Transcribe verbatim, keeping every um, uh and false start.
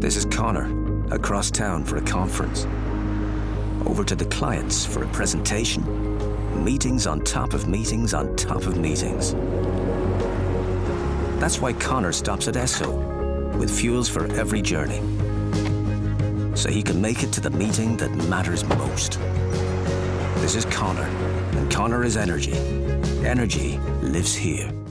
This is Connor, across town for a conference. Over to the clients for a presentation. Meetings on top of meetings on top of meetings. That's why Connor stops at Esso, with fuels for every journey. So he can make it to the meeting that matters most. This is Connor, and Connor is energy. Energy lives here.